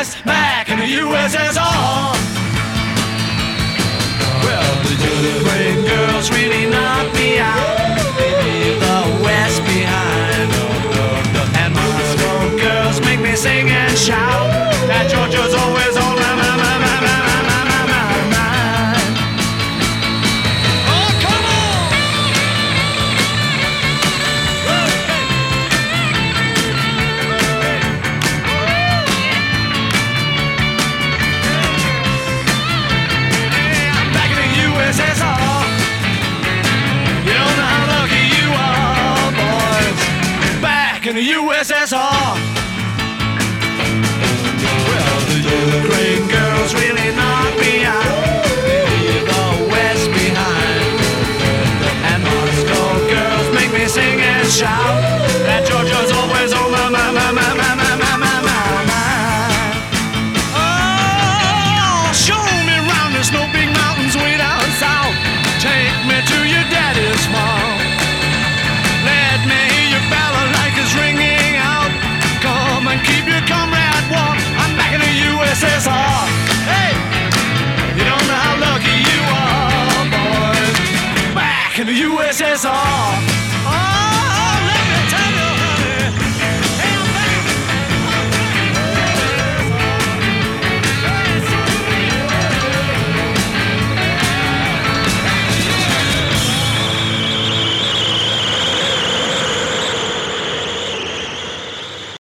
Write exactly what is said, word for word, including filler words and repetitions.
boys, back in the U S S R. Well, the Ukraine girls really knocked me out. They leave the West behind. And Moscow girls make me sing and shout. And Georgia's always on my, my, my, my, my, my, my, my mind. Oh, come on! Hey, I'm back in the U S S R. You don't know how lucky you are, boys. Back in the U S S R. Well, the Ukraine girls really knock me out. They leave the West behind. And Moscow girls make me sing and shout. That Georgia's always on my, my, my, my, my, my, my, my, my mind. Oh, show me round the snow big mountains way down south. Take me to your daddy's farm. Let me hear your balalaikas ringing out. Come and keep your comrade warm. I'm back in the U S S R. Hey, you don't know how lucky you are, boys. Back in the U S S R.